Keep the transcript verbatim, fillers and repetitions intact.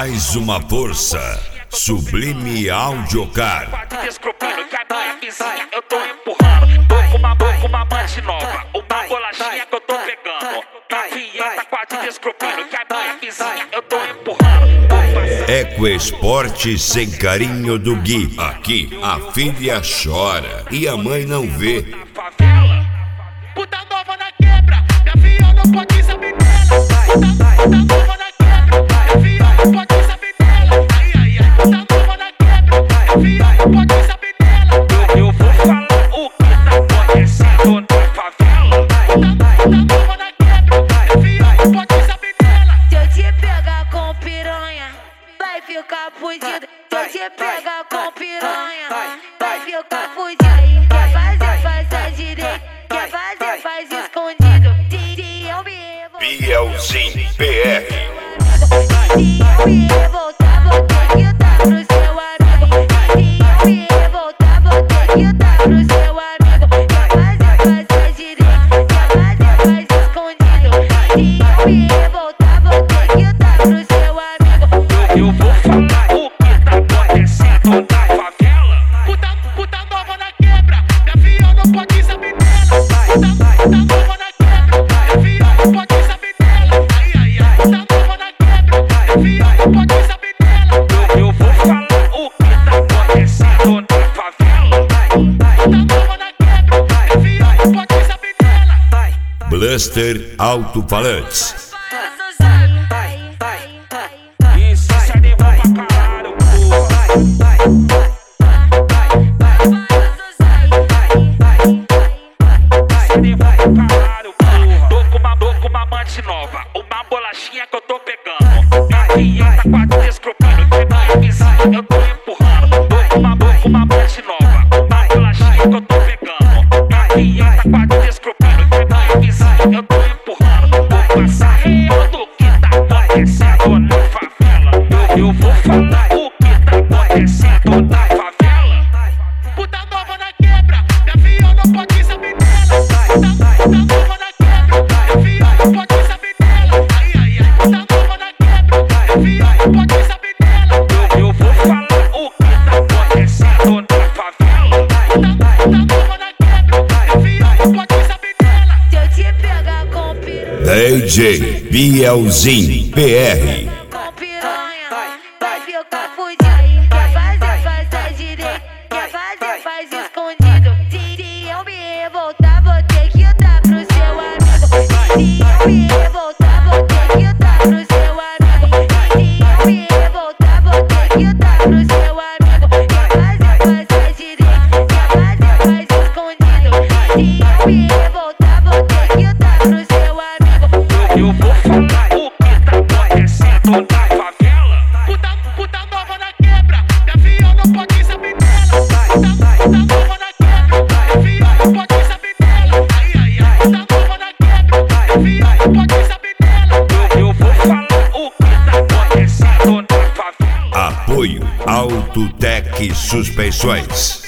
Mais uma força. Sublime Audiocar. Eu tô empurrando, tô com uma, tô com uma amante nova, uma bolachinha que eu tô pegando. Gavieta quase descrupando, que a minha vizinha eu tô empurrando. Ecoesporte sem carinho do Gui. Aqui a filha chora e a mãe não vê. Puta nova na quebra, minha filha não pode saber dela. Puta, puta nova na quebra, minha filha não pode saber dela. Ai, ai, ai, puta nova na quebra, minha filha não pode saber dela. Eu vou falar o que tá acontecendo na favela. Puta, puta nova na quebra, minha filha não pode saber dela. Se eu te pegar com piranha, vai ficar fudido. Se eu te pegar com piranha, vai ficar fudido. Quer fazer, faz a direita. Quer fazer, faz escondido. Se eu me Bielzinho P R. Se eu me revoltar, vou ter que dar pro seu amigo. Se eu me revoltar, vou ter que dar pro seu amigo. Quer fazer, faz a direita. Quer fazer, faz escondido. Se eu me revoltar, vou ter que dar pro seu amigo. Eu vou falar o que tá acontecendo na favela. Puta, puta nova na quebra, minha filha não pode saber dela. Puta, puta nova na quebra, minha filha não pode saber dela. Ai, ai, ai, puta nova na quebra, minha filha não pode saber dela. Eu vou falar o que tá acontecendo na favela. Puta nova na quebra, minha filha não pode saber dela. Bluster Alto-Falantes. Isso é nervo pra caralho, porra. Tô com uma, tô com uma amante nova, uma bolachinha que eu tô pegando. Gavieta quase descrupando, que minha vizinha eu tô empurrando. Tô com uma, tô com uma amante nova, uma bolachinha que eu tô pegando. Gavieta quase descrupando, que minha vizinha eu tô empurrando. Vou passar real do que tá acontecendo na favela. Eu, eu vou falar o que tá acontecendo na favela. Puta nova na quebra, minha filha não pode saber dela. Puta, puta nova na quebra, minha filha não pode saber dela. Ai, ai, ai, puta nova na quebra, minha filha não pode saber dela. Eu, eu vou falar o que tá acontecendo na favela. Puta, puta nova na quebra, minha filha não pode saber dela. Se eu te pegar com piranha, D J Bielzinho P R. com piranha, vai ficar fudido. Quer fazer, faz a direita. Quer fazer, faz escondido. Se eu me revoltar, vou ter que dar pro seu amigo. Se eu me revoltar, vou ter que dar pro seu amigo. Se eu me revoltar, vou ter que dar pro seu amigo. Quer fazer, faz a direita. Quer fazer, faz escondido. Se eu me revoltar, vou ter que dar pro seu amigo. Eu vou falar o que tá acontecendo na favela. Puta, puta nova na quebra, minha filha não pode saber dela. Puta, puta nova na quebra, minha filha não pode saber dela. Ai, ai, ai, puta nova na quebra, minha filha não pode saber dela. Eu, eu vou falar o que tá acontecendo na favela. Apoio Autotec Suspensões.